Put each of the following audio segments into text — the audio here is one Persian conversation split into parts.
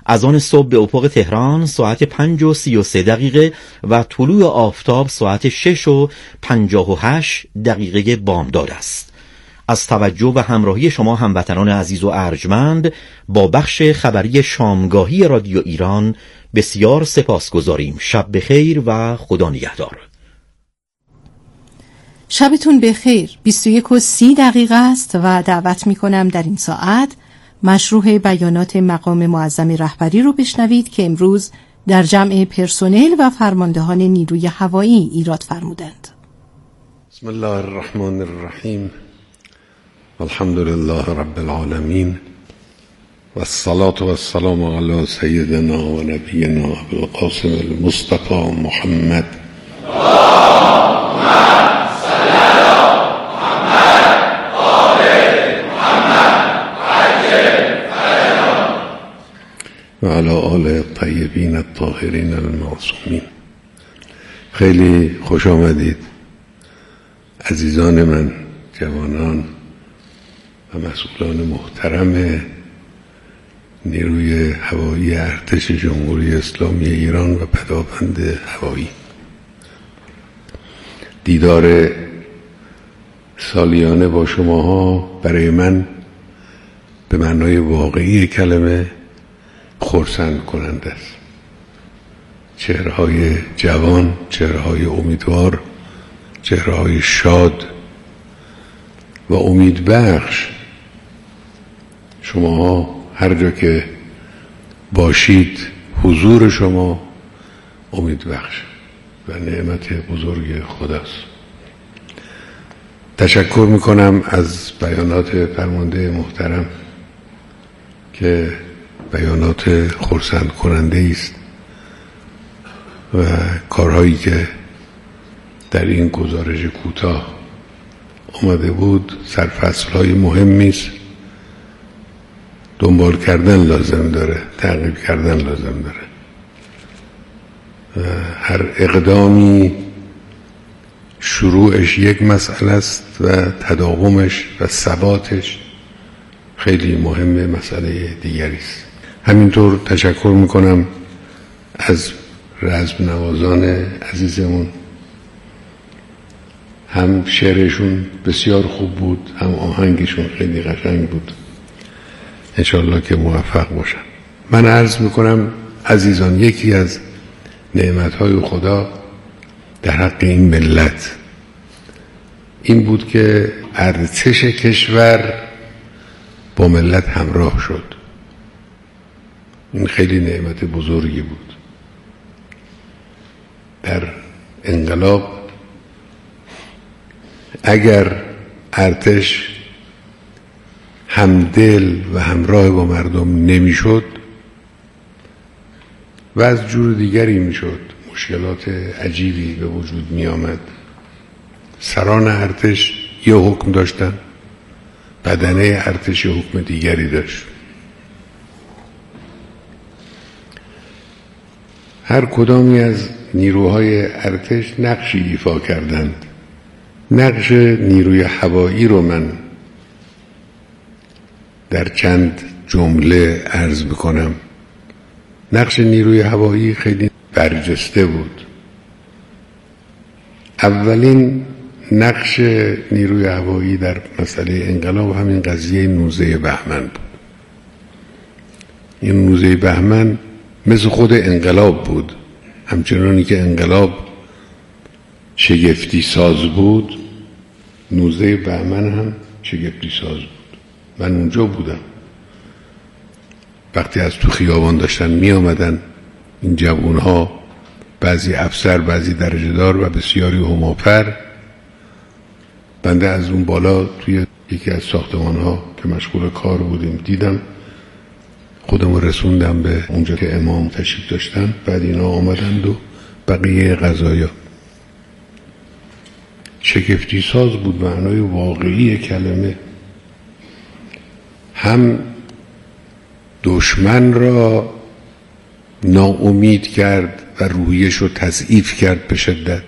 از آن صبح به افق تهران ساعت 5:33 و طلوع آفتاب ساعت 6:58 بامداد است. از توجه و همراهی شما هموطنان عزیز و ارجمند با بخش خبری شامگاهی رادیو ایران بسیار سپاسگزاریم. شب بخیر و خدا نگهدار. شبتون بخیر. 21:30 است و دعوت میکنم در این ساعت مشروع بیانات مقام معظم رهبری رو بشنوید که امروز در جمع پرسنل و فرماندهان نیروی هوایی ایراد فرمودند. بسم الله الرحمن الرحیم. الحمد لله رب العالمین و الصلاة و السلام علی سیدنا و نبینا ابوالقاسم المصطفى محمد. و علی آل الطیبین الطاهرین المعصومین. خیلی خوش آمدید عزیزان من، جوانان و مسئولان محترم نیروی هوایی ارتش جمهوری اسلامی ایران و پدافند هوایی. دیدار سالیانه با شماها برای من به معنای واقعی کلمه خرسند کننده است. چهره‌های جوان، چهره‌های امیدوار، چهره‌های شاد و امیدبخش. شماها هر جا که باشید حضور شما امیدبخش و نعمت بزرگ خداست. تشکر میکنم از بیانات فرمانده محترم که بیانات خرسند کننده است و کارهایی که در این گزارش کوتاه اومده بود سرفصل‌های مهمی است. دنبال کردن لازم داره، تعقیب کردن لازم داره. هر اقدامی شروعش یک مسئله است و تداومش و ثباتش خیلی مهمه، مسئله دیگری است. همینطور تشکر میکنم از رزم نوازان عزیزمون. هم شعرشون بسیار خوب بود، هم آهنگشون خیلی قشنگ بود. انشالله که موفق باشن. من عرض میکنم عزیزان، یکی از نعمتهای خدا در حق این ملت این بود که ارتش کشور با ملت همراه شد. این خیلی نعمت بزرگی بود. در انقلاب اگر ارتش همدل و همراه با مردم نمیشد و از جور دیگری میشد، مشکلات عجیبی به وجود می آمد. سران ارتش یه حکم داشتن، بدنه ارتش یه حکم دیگری داشت. هر کدامی از نیروهای ارتش نقشی ایفا کردند. نقش نیروی هوایی رو من در چند جمله عرض بکنم. نقش نیروی هوایی خیلی برجسته بود. اولین نقش نیروی هوایی در مسئله انقلاب همین قضیه 19 بهمن بود. این 19 بهمن مثل خود انقلاب بود. همچنانی که انقلاب شگفتی ساز بود، 19 بهمن هم شگفتی ساز بود. من اونجا بودم. وقتی از تو خیابان داشتن می آمدن این جوانها، بعضی افسر، بعضی درجه دار و بسیاری هماپر، بنده از اون بالا توی یکی از ساختمانها که مشغول کار بودیم دیدم، خودمو رسوندم به اونجا که امام تشریف داشتن. بعد اینا آمدند و بقیه قضایا. شگفتی ساز بود معنای واقعی کلمه. هم دشمن را ناامید کرد و روحیش رو تضعیف کرد به شدت،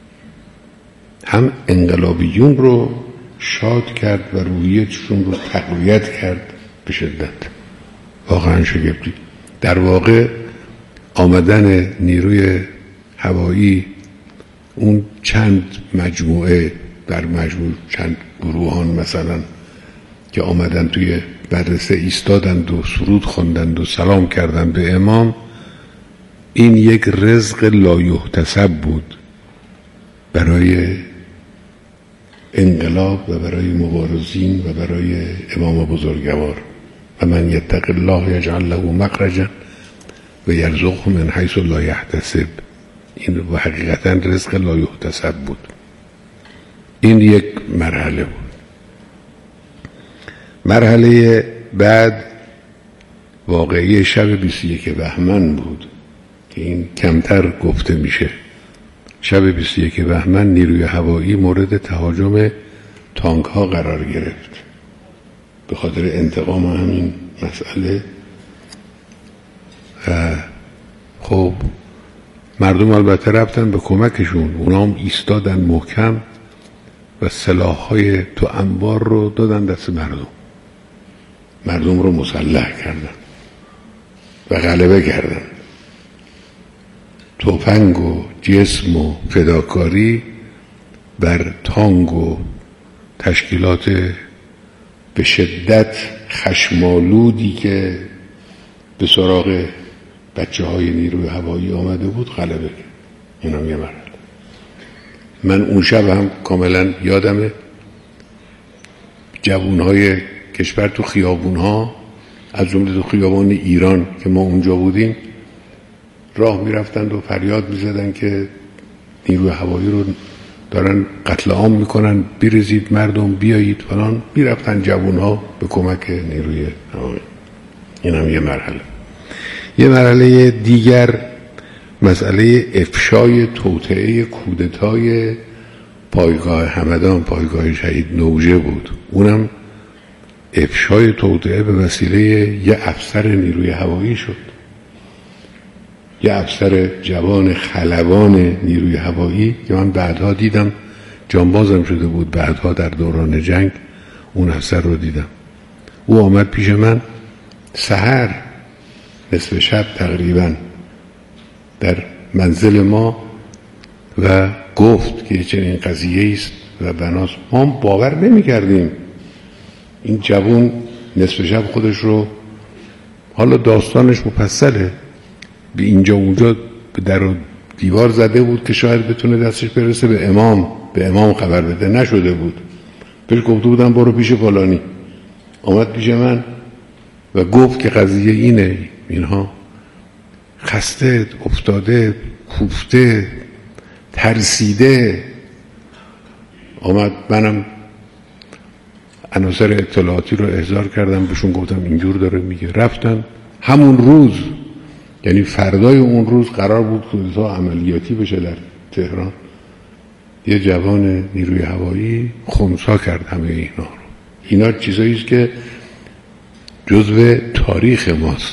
هم انقلابیون رو شاد کرد و روحیشون رو تقویت کرد به شدت. واقعا شگفتی. در واقع آمدن نیروی هوایی، اون چند مجموعه در مجموع چند گروهان مثلا که آمدن توی مدرسه ایستادند و سرود خواندند و سلام کردند به امام، این یک رزق لایحتسب بود برای انقلاب و برای مبارزین و برای امام بزرگوار. و من یتق الله یجعل له مخرجا و یرزقه من حیث لا یحتسب. این حقیقتا رزق لایحتسب بود. این یک مرحله بود. مرحله بعد واقعی شب 21 بهمن بود که این کمتر گفته میشه. شب 21 بهمن نیروی هوایی مورد تهاجم تانک ها قرار گرفت به خاطر انتقام همین مسئله. خب مردم البته رفتن به کمکشون، اونا هم ایستادن محکم و سلاح‌های تو انبار رو دادن دست مردم رو مسلح کردن و غلبه کردن. تفنگ و جسم و فداکاری بر تانک و تشکیلات به شدت خشمالودی که به سراغ بچه های نیروی هوایی آمده بود غلبه کرد. این هم یه مرحله. من اون شب هم کاملا یادمه جوانهای کشور تو خیابونها، از جمله تو خیابان ایران که ما اونجا بودیم، راه میرفتند و فریاد میزدن که نیروی هوایی رو دارن قتل عام میکنن، بریزید مردم، بیایید فلان. میرفتن جوانها به کمک نیروی هوایی. این هم یه مرحله. یه مرحله دیگر مسئله افشای توطئه کودتای پایگاه همدان، پایگاه شهید نوجه بود. اونم افشای توطئه به وسیله یه افسر نیروی هوایی شد. یه افسر جوان خلبان نیروی هوایی که من بعدها دیدم، جانبازم شده بود، بعدها در دوران جنگ اون افسر رو دیدم. او آمد پیش من سحر نصف شب تقریبا در منزل ما و گفت که چنین قضیه است و بناس. ما باور نمی کردیم این جوان نصف شب خودش رو، حالا داستانش مفصله، به اینجا اونجا به در و دیوار زده بود که شاید بتونه دستش برسه به امام خبر بده. نشده بود. بهش گفته بودم برو پیش فلانی. آمد پیش من و گفت که قضیه اینه. اینها خسته، افتاده، کوفته، ترسیده. آمد، منم عناصر اطلاعاتی رو احضار کردم، بهشون گفتم اینجور داره میگه. رفتن همون روز، یعنی فردای اون روز قرار بود کودتا عملیاتی بشه در تهران. یه جوان نیروی هوایی خنثی کرد همه اینا رو. اینا چیزایی است که جزو تاریخ ماست.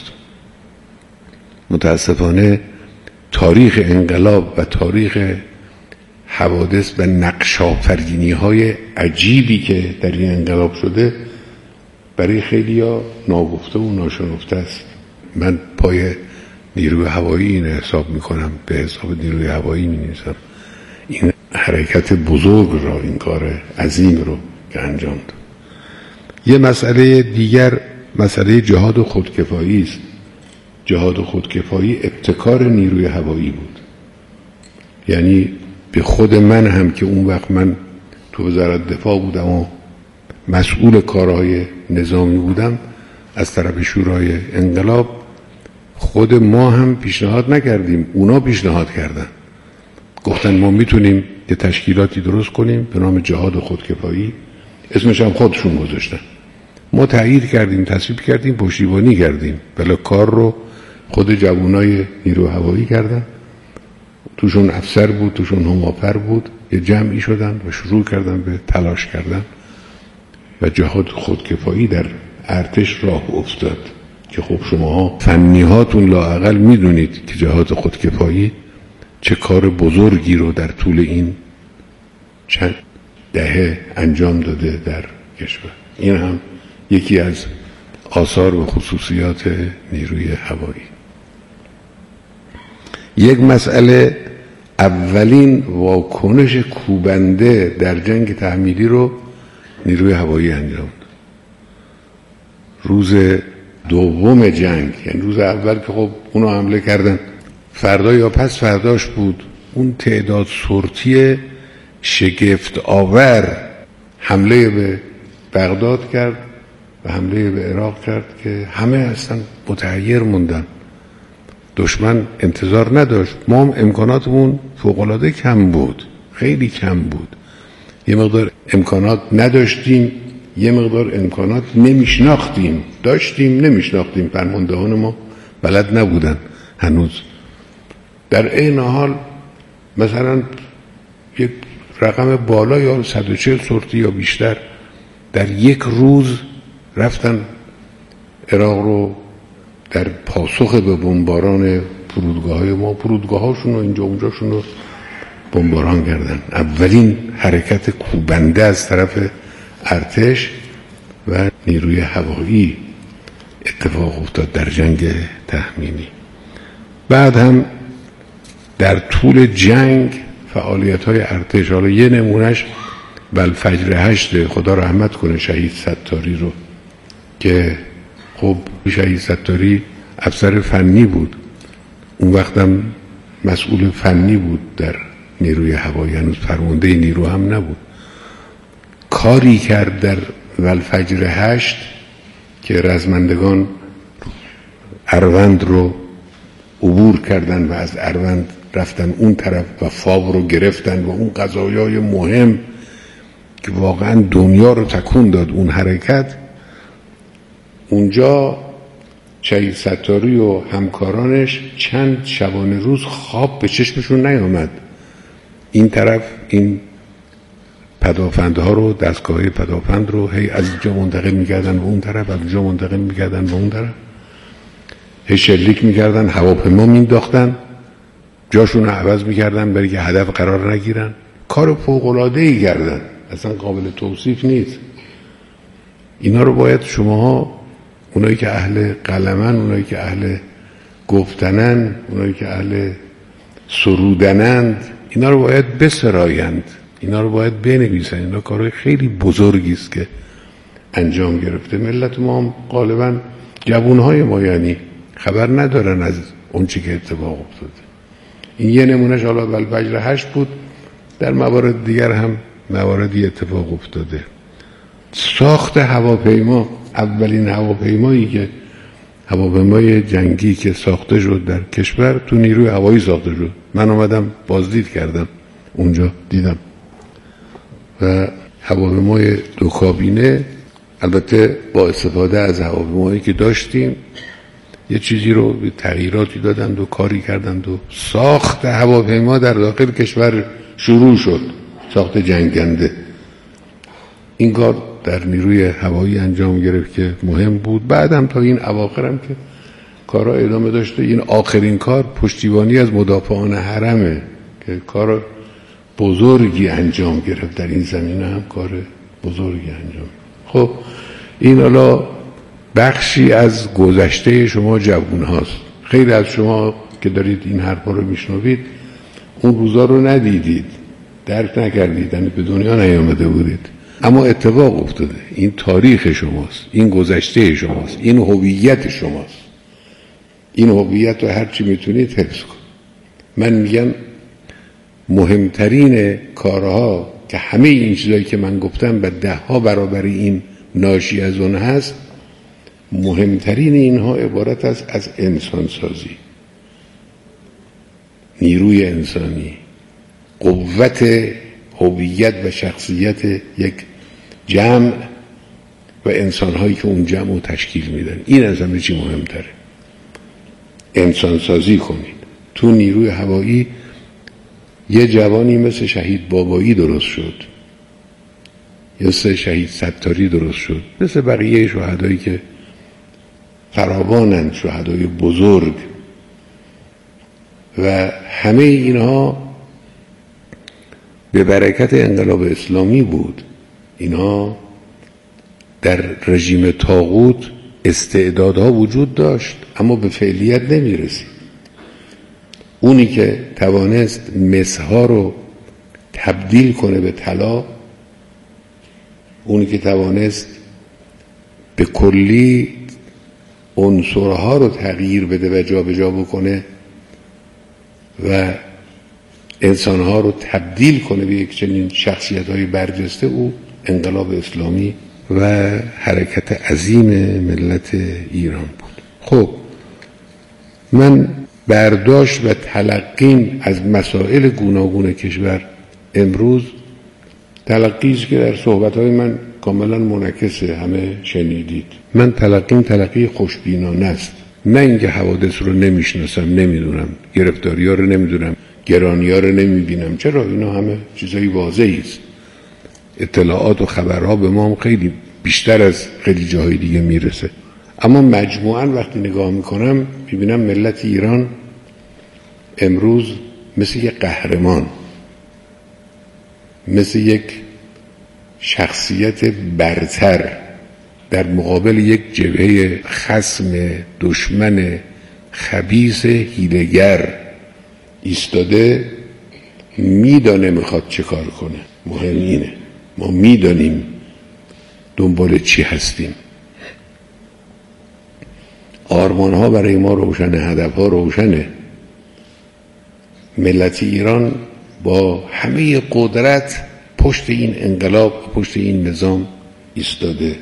متاسفانه تاریخ انقلاب و تاریخ حوادث و نقش‌آفرینی‌های عجیبی که در این انقلاب شده برای خیلی‌ها ناگفته و ناشنفته است. من پای نیروی هوایی این حساب میکنم، به حساب نیروی هوایی می‌نویسم این حرکت بزرگ را، این کار عظیم رو که انجام داد. یه مسئله دیگر مسئله جهاد خودکفایی است. جهاد خودکفایی ابتکار نیروی هوایی بود. یعنی به خود من هم که اون وقت من تو وزارت دفاع بودم و مسئول کارهای نظامی بودم، از طرف شورای انقلاب خود ما هم پیشنهاد نکردیم، اونا پیشنهاد کردن. گفتن ما میتونیم یه تشکیلاتی درست کنیم به نام جهاد خودکفایی، اسمش هم خودشون گذاشتن. ما تایید کردیم، تصویب کردیم، پشتیبانی کردیم، ولی کار رو خود جوانای نیرو هوایی کردن. توشون افسر بود، توشون همافر بود. یه جمعی شدن و شروع کردن به تلاش کردن و جهاد خودکفایی در ارتش راه افتاد که خب شماها فنیهاتون لااقل میدونید که جهاد خودکفایی چه کار بزرگی رو در طول این چند دهه انجام داده در کشور. این هم یکی از آثار و خصوصیات نیروی هوایی. یک مسئله، اولین واکنش کوبنده در جنگ تحمیلی رو نیروی هوایی انجام داد. روز دوم جنگ، یعنی روز اول که خب اونو حمله کردن، فردا یا پس فرداش بود، اون تعداد سورتی شگفت آور حمله به بغداد کرد و حمله به عراق کرد که همه اصلا متحیر موندن. دشمن انتظار نداشت. ما هم امکاناتمون فوق‌العاده کم بود، خیلی کم بود. یه مقدار امکانات نداشتیم، یه مقدار امکانات نمیشناختیم. داشتیم نمیشناختیم، فرماندهان ما بلد نبودن هنوز. در این حال مثلا یک رقم بالا یا 140 سورتی یا بیشتر در یک روز رفتن عراق رو در پاسخ به بمباران فرودگاه‌های ما، فرودگاه‌هاشون و اینجا اونجاشون رو بمباران کردن. اولین حرکت کوبنده از طرف ارتش و نیروی هوایی اتفاق افتاد در جنگ تحمیلی. بعد هم در طول جنگ فعالیت‌های ارتش، حالا یه نمونهش بلفجر 8، خدا رحمت کنه شهید ستاری رو، که خب شهید ستاری افسر فنی بود، اون وقتم مسئول فنی بود در نیروی هوایی، هنوز فرمانده نیرو هم نبود. کاری کرد در بلفجر 8 که رزمندگان اروند رو عبور کردن و از اروند رفتن اون طرف و فاو رو گرفتن و اون قضایای مهم که واقعا دنیا رو تکون داد اون حرکت. اونجا شهید ستاری و همکارانش چند شبانه روز خواب به چشمشون نیامد. این طرف این پدافندها رو، دستگاه پدافند رو هی از اینجا منتقل می‌کردن به اون طرف، از اینجا منتقل می‌کردن به اون طرف، هی شلیک می‌کردن، هواپیما مینداختن، جاشون رو عوض می‌کردن برای که هدف قرار نگیرن. کار فوق‌العاده‌ای کردن، اصلا قابل توصیف نیست. اینا رو باید شماها، اونایی که اهل قلمن، اونایی که اهل گفتنن، اونایی که اهل سرودنند، اینا رو باید بسرایند، اینا رو باید بنویسن. اینا کارهای خیلی بزرگی است که انجام گرفته. ملت ما هم غالبا جوانهای ما یعنی خبر ندارن از اون چی که اتفاق افتاده. این یه نمونهش حالا بلفجر 8 بود، در موارد دیگر هم مواردی اتفاق افتاده. ساخت هواپیما، اولین هواپیمایی که هواپیمای جنگی که ساخته شد در کشور تو نیروی هوایی ساخته شد. من آمدم بازدید کردم اونجا، دیدم. و هواپیمای 2 کابینه، البته با استفاده از هواپیمایی که داشتیم یه چیزی رو تغییراتی دادند و کاری کردند و ساخت هواپیما در داخل کشور شروع شد، ساخت جنگنده. این کار در نیروی هوایی انجام گرفت که مهم بود. بعدم تا این اواخرم که کارا ادامه داشته. این آخرین کار پشتیبانی از مدافعان حرمه که کار بزرگی انجام گرفت در این زمینه، هم کار بزرگی انجام. خب این حالا بخشی از گذشته شما جوون هاست. خیلی از شما که دارید این حرفا رو میشنوید اون روزا رو ندیدید، درک نکردید، یعنی به دنیا نیامده بودید، اما اتفاق افتاده. این تاریخ شماست، این گذشته شماست، این هویت شماست. این هویت رو هرچی میتونید حفظ کن. من میگم مهمترین کارها که همه این چیزایی که من گفتم و 10 برابر این ناشی از اون هست، مهمترین اینها عبارت است از انسانسازی، نیروی انسانی، قوت هویت و شخصیت یک جمع و انسانهایی که اون جمع رو تشکیل میدن. این از همه چی مهمتره. انسانسازی کنید. تو نیروی هوایی یه جوانی مثل شهید بابایی درست شد، مثل شهید ستاری درست شد، مثل بقیه شهدایی که فراوانند، شهدای بزرگ، و همه اینها به برکت انقلاب اسلامی بود. اینها در رژیم طاغوت استعدادها وجود داشت اما به فعلیت نمیرسید. اونی که توانست مسها رو تبدیل کنه به طلا، اونی که توانست به کلی عنصرها رو تغییر بده و جابجا بکنه و انسانها رو تبدیل کنه به یک چنین شخصیت‌های برجسته، او انقلاب اسلامی و حرکت عظیم ملت ایران بود. خب من برداشت و تلقیم از مسائل گوناگون کشور امروز تلقیش که در صحبت‌های من کاملا منعکسه، همه شنیدید. من تلقی خوشبینانه است، نه اینکه حوادث رو نمیشناسم، نمیدونم، گرفتاری‌ها رو نمیدونم، گرانی‌ها رو نمیبینم. چرا؟ اینا همه چیزای واضحی است. اطلاعات و خبرها به ما خیلی بیشتر از خیلی جاهای دیگه میرسه. اما مجموعاً وقتی نگاه میکنم میبینم ملت ایران امروز مثل یک قهرمان، مثل یک شخصیت برتر در مقابل یک جبهه خصم، دشمن خبیث، حیله‌گر ایستاده. میدانه میخواد چه کار کنه. مهم اینه ما میدانیم دنبال چی هستیم. آرمانها برای ما روشنه، هدفها روشنه. ملت ایران با همه قدرت پشت این انقلاب، پشت این نظام ایستاده.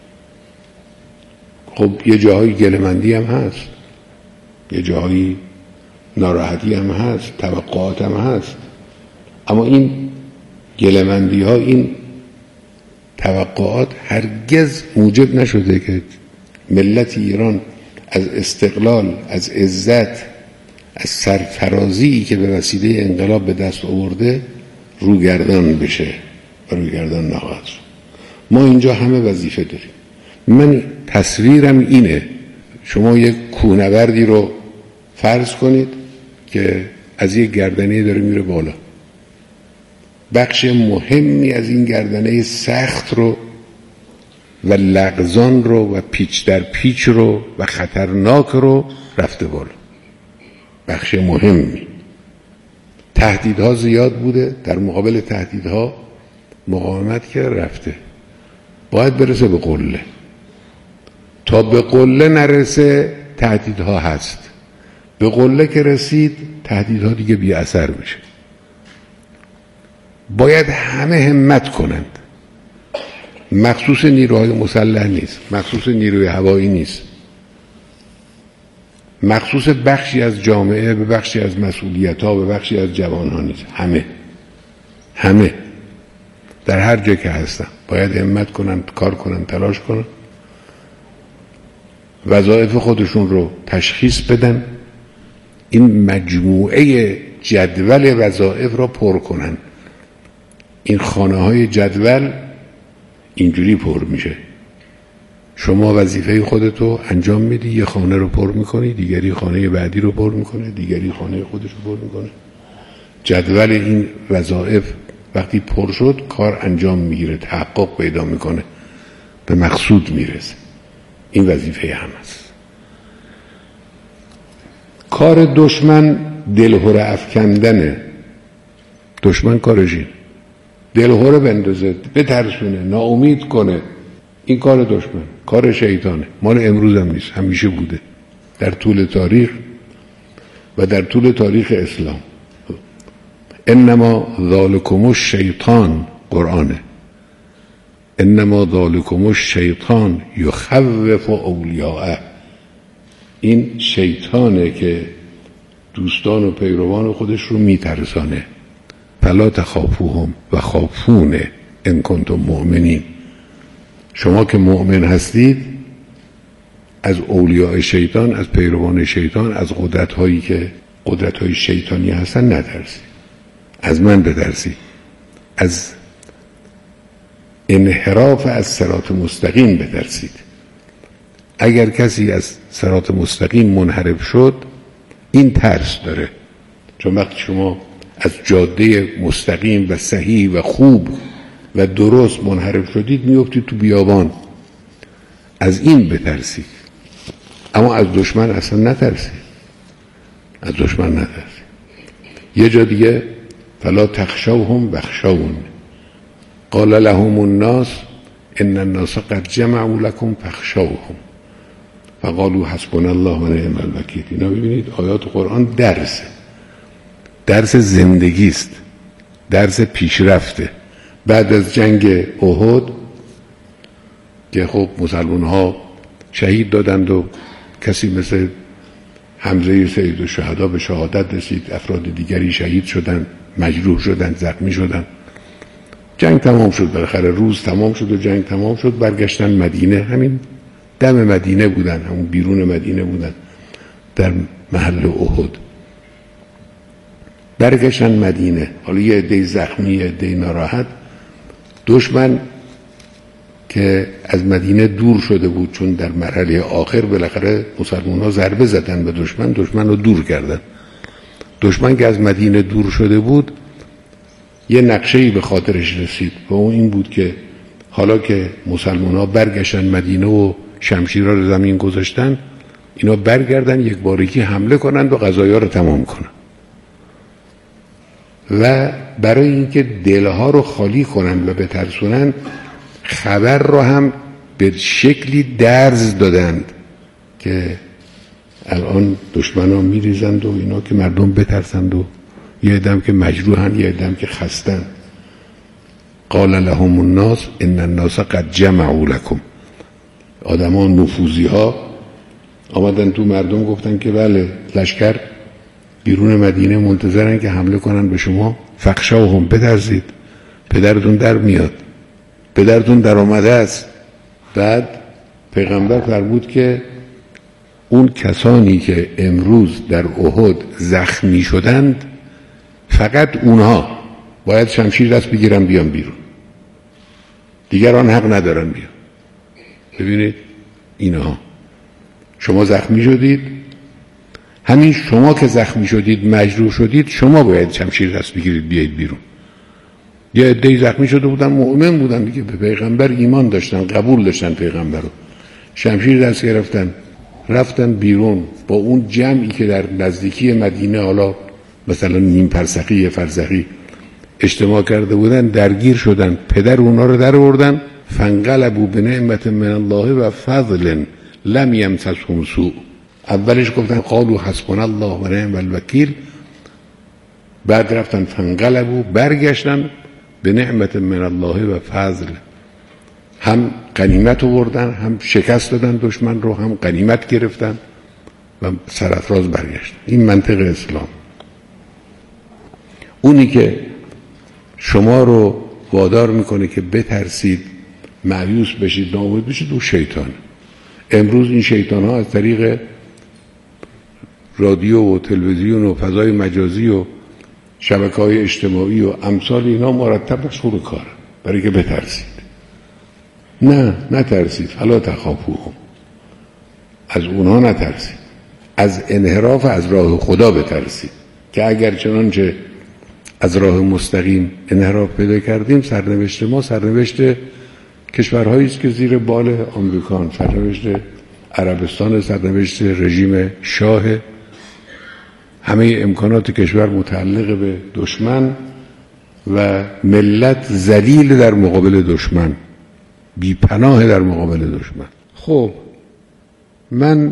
خب یه جاهای گله‌مندی هم هست، یه جاهای ناراحتی هم هست، توقعات هم هست، اما این گله‌مندی ها، این توقعات هرگز موجب نشده که ملت ایران از استقلال، از عزت، از سرفرازی که به وسیله انقلاب به دست آورده روگردان بشه و روگردان نخواهد. ما اینجا همه وظیفه داریم. من تصویرم اینه، شما یک کوهنوردی رو فرض کنید که از یک گردنه داره میره بالا. بخش مهمی از این گردنه سخت رو و لغزان رو و پیچ در پیچ رو و خطرناک رو رفته بالا. بخش مهمی. تهدیدها زیاد بوده، در مقابل تهدیدها مقاومت که رفته. باید برسه به قله. تا به قله نرسه تهدیدها هست. به قله که رسید تهدیدها دیگه بی اثر میشه. باید همه همت کنند. مخصوص نیروهای مسلح نیست، مخصوص نیروی هوایی نیست، مخصوص بخشی از جامعه به بخشی از مسئولیت‌ها به بخشی از جوان‌ها نیست. همه در هر جا که هستن باید همت کنن، کار کنن، تلاش کنن، وظایف خودشون رو تشخیص بدن، این مجموعه جدول وظایف رو پر کنن. این خانه های جدول اینجوری پر میشه. شما وظیفه خودتو انجام میدی، یه خانه رو پر میکنی، دیگری خانه بعدی رو پر میکنه، دیگری خانه خودش رو پر میکنه. جدول این وظایف وقتی پر شد کار انجام میگیره، تحقق پیدا میکنه، به مقصود میرسه. این وظیفه هم است. کار دشمن دلهره افکندنه. دشمن کارشین دلهره بندازه، بترسونه، ناامید کنه. این کار دشمن، کار شیطانه. مال امروز هم نیست، همیشه بوده در طول تاریخ و در طول تاریخ اسلام. انما ذالکم الشیطان، قرآنه، انما ذالکم الشیطان یخوف اولیاءه. این شیطانه که دوستان و پیروان خودش رو میترسانه. فلا تخافوهم و خافون ان کنتم مؤمنین. شما که مؤمن هستید از اولیاء شیطان، از پیروان شیطان، از قدرت‌هایی که قدرت‌های شیطانی هستن نترسید. از من بترسید. از انحراف از صراط مستقیم بترسید. اگر کسی از صراط مستقیم منحرف شد این ترس داره، چون وقتی شما از جاده مستقیم و صحیح و خوب و درست منحرف شدید میافتید تو بیابان. از این بترسید، اما از دشمن اصلا نترسید. از دشمن نترسید. یه جا دیگه فلا تخشوهم واخشون قال لهم الناس ان الناس قد جمعوا لكم فاخشوهم فقالوا حسبنا الله و نعم الوکیل. اینا ببینید آیات قرآن درس زندگی است، درس پیشرفته. بعد از جنگ احد که خب مسلمان ها شهید دادند و کسی مثل حمزه سید الشهدا به شهادت رسید، افراد دیگری شهید شدند، مجروح شدند، زخمی شدند. جنگ تمام شد، بالاخره روز تمام شد و جنگ تمام شد. برگشتن مدینه، همین دم مدینه بودن، همون بیرون مدینه بودن، در محل احد. برگشتن مدینه، حالا یه عده زخمی، یه عده ناراحت. دشمن که از مدینه دور شده بود، چون در مرحله آخر بالاخره مسلمان ها ضربه زدن به دشمن رو دور کردن. دشمن که از مدینه دور شده بود، یه نقشه‌ای به خاطرش رسید و اون این بود که حالا که مسلمان ها برگشتن مدینه و شمشیرها رو زمین گذاشتن، اینا برگردن یک بارگی حمله کنند و قضایا رو تمام کنن. و برای اینکه دلها رو خالی کنن و بترسونن، خبر رو هم به شکلی درز دادند که الان دشمنا میریزند و اینا که مردم بترسند و یه عدم که مجروحن، یه عدم که خستن. قال لهم الناس ان الناس قد جمعوا لكم. آدمان نفوذی ها آمدن تو مردم گفتن که بله لشکر بیرون مدینه منتظرن که حمله کنن به شما، فخشوهم، بترسید، پدرتون در میاد، پدرتون در آمده است. بعد پیغمبر فرمود که اون کسانی که امروز در احد زخمی شدند، فقط اونها باید شمشیر دست بگیرن بیان بیرون، دیگران حق ندارن بیان. ببینید اینها، شما زخمی شدید، همین شما که زخمی شدید، مجروح شدید، شما باید شمشیر دست بگیرید بیایید بیرون. یه عده‌ای زخمی شده بودن، مؤمن بودن دیگه، به پیغمبر ایمان داشتن، قبول داشتن پیغمبر رو، شمشیر دست گرفتن، رفتن بیرون با اون جمعی که در نزدیکی مدینه، حالا مثلا نیم فرسخی، یه فرسخی اجتماع کرده بودن، درگیر شدن. پدر اونا رو در آوردن. فانقلبوا بنعمت من الله و فضل لم یمسسهم سوء. اولش گفتن قالوا حسبنا الله و نعم الوکیل، بعد رفتن فانقلبوا، برگشتن به نعمت من الله و فضل. هم غنیمت آوردن، هم شکست دادن دشمن رو، هم غنیمت گرفتن و سرافراز برگشتن. این منطق اسلام. اونی که شما رو وادار میکنه که بترسید، مایوس بشید، ناامید بشید، او شیطان. امروز این شیطان ها از طریق رادیو و تلویزیون و فضای مجازی و شبکه‌های اجتماعی و امثال اینا مرتب مشغول کار برای که بترسید. نه، نترسید. فلا تخافوهم، از اونها نترسید، از انحراف از راه خدا بترسید که اگر چنانچه از راه مستقیم انحراف پیدا کردیم، سرنوشت ما سرنوشت کشورهایی است که زیر بال آمریکان، سرنوشت عربستان، سرنوشت رژیم شاه. همه امکانات کشور متعلق به دشمن و ملت ذلیل در مقابل دشمن، بی پناه در مقابل دشمن. خب من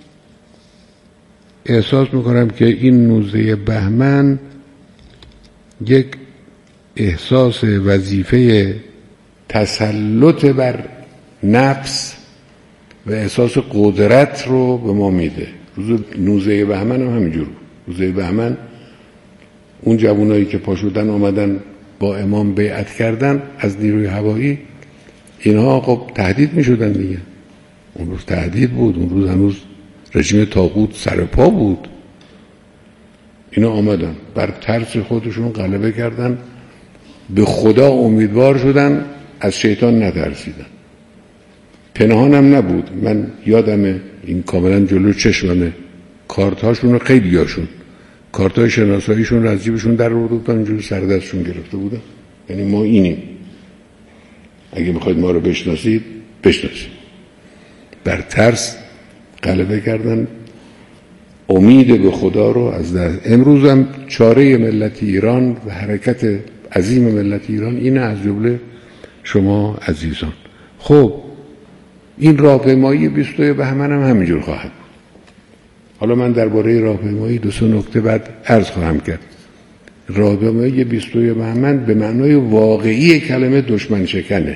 احساس میکنم که این 19 بهمن یک احساس وظیفه تسلط بر نفس و احساس قدرت رو به ما میده. روز 19 بهمن هم همینجور بود. 19 بهمن اون جوانایی که پاشودن آمدن با امام بیعت کردن از نیروی هوایی، اینها خب تهدید میشدن دیگه. اون روز تهدید بود، اون روز هنوز رژیم طاغوت سر پا بود. اینا آمدن، بر ترس خودشون غلبه کردن، به خدا امیدوار شدن، از شیطان نترسیدن. پنهانم نبود. من یادمه، این کاملا جلو چشممه، کارت‌هاشون رو، خیلیاشون کارت‌های شناساییشون رو از جیبشون در آورده بودن، اینجوری سر دستشون گرفته بودن. یعنی ما اینیم، اگه میخواید ما رو بشناسید بشناسید. بر ترس غلبه کردن، امید به خدا رو از دست. امروز هم چاره ملت ایران و حرکت عظیم ملت ایران اینه، از جمله شما عزیزان. خب این راهپیمایی 22 بهمن هم همینجور خواهد. حالا من درباره راهپیمایی 2 نکته بعد عرض خواهم کرد. راهپیمایی 22 بهمن به معنای واقعی کلمه دشمن شکنه،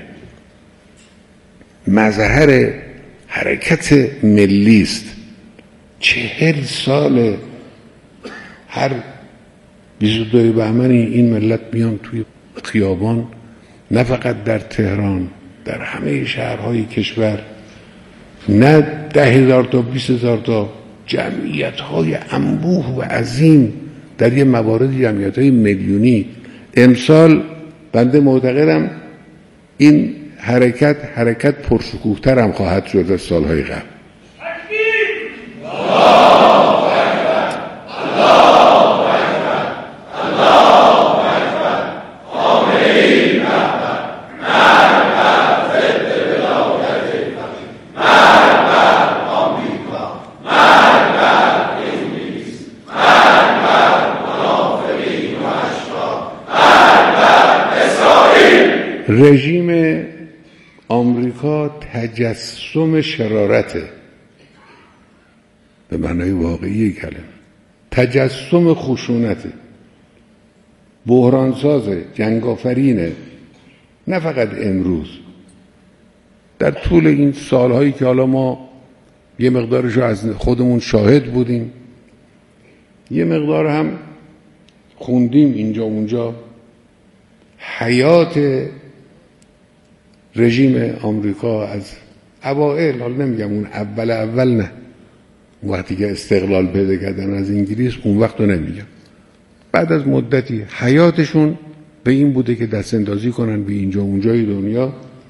مظهر حرکت ملی است. 40 سال هر 22 بهمن این ملت میان توی خیابان، نه فقط در تهران، در همه شهرهای کشور، نه 10,000 تا 20,000 تا، جمعیت‌های انبوه و عظیم، در یه موارد جمعیت‌های میلیونی. امسال بنده معتقدم این حرکت پرشکوه‌تر هم خواهد شد از سالهای قبل. رژیم آمریکا تجسم شرارته به معنای واقعی کلمه، تجسم خشونته، بحرانسازه، جنگافرینه. نه فقط امروز، در طول این سالهایی که حالا ما یه مقدارشو از خودمون شاهد بودیم، یه مقدار هم خوندیم اینجا اونجا، حیات رژیم آمریکا از اوائل، حالا نمیگم اون اول نه، وقتی که استقلال پیدا کردن از انگلیس، اون وقت رو نمیگم، بعد از مدتی حیاتشون به این بوده که دست اندازی کنن به اینجا اونجای دنیا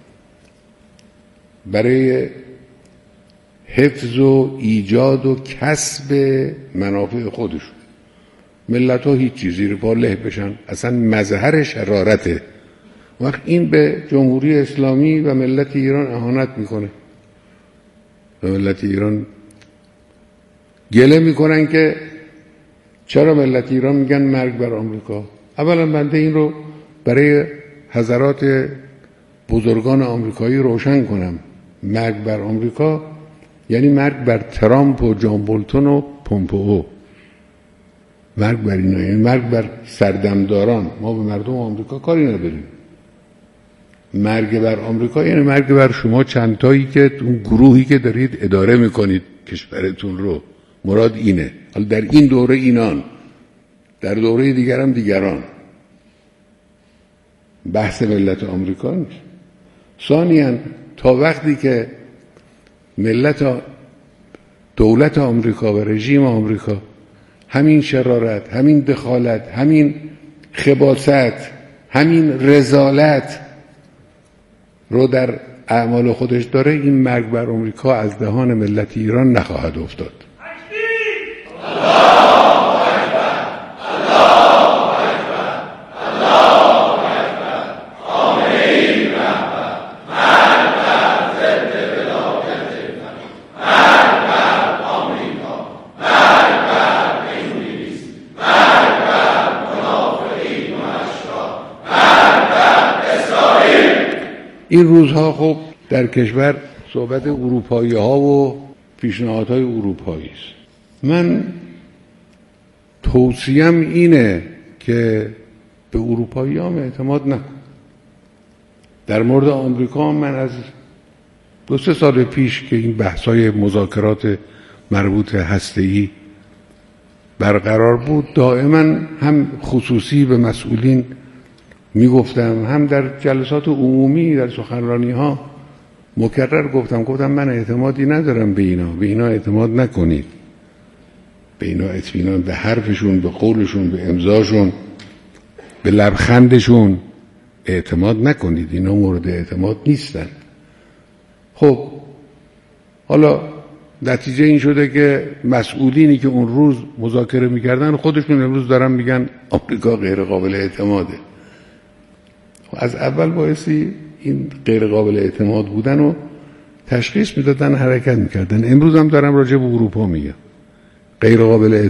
برای حفظ و ایجاد و کسب منافع خودشون. ملت ها هیچ چیزی زیر پا له بشن، اصلا مظهر شرارته. وقت این به جمهوری اسلامی و ملت ایران اهانت میکنه. و ملت ایران گله میکنن که چرا ملت ایران میگن مرگ بر آمریکا. اولا بنده این رو برای حضرات بزرگان آمریکایی روشن کنم، مرگ بر آمریکا یعنی مرگ بر ترامپ و جان بولتون و پومپئو، مرگ بر اینا، یعنی مرگ بر سردمداران. ما به مردم آمریکا کاری نداریم. مرگ بر آمریکا یعنی مرگ بر شما چندتایی که اون گروهی که دارید اداره میکنید کشورتون رو. مراد اینه. حالا در این دوره اینان، در دوره دیگر هم دیگران. بحث ملت آمریکا نیست. ثانیاً تا وقتی که دولت آمریکا و رژیم آمریکا همین شرارت، همین دخالت، همین خباثت، همین رذالت رو در اعمال خودش داره، این مرگ بر آمریکا از دهان ملت ایران نخواهد افتاد. این روزها خب در کشور صحبت اروپایی ها و پیشنهادهای اروپایی است. من توصیم اینه که به اروپایی ها اعتماد نکن. در مورد آمریکا من از 2-3 سال پیش که این بحثای مذاکرات مربوط هسته‌ای برقرار بود، دائما هم خصوصی به مسئولین میگفتم، هم در جلسات عمومی، در سخنرانی ها مکرر گفتم من اعتمادی ندارم به اینا اعتماد نکنید، به اینا اطمینان، به حرفشون، به قولشون، به امضاشون، به لبخندشون اعتماد نکنید، اینا مورد اعتماد نیستن. خب حالا نتیجه این شده که مسئولینی که اون روز مذاکره میکردن خودشون امروز دارن میگن آمریکا غیر قابل اعتماده. از اول بایستی این غیر قابل اعتماد بودن رو تشخیص میدادن، حرکت میکردن. امروز هم دارم راجع به اروپا میگم، غیر قابل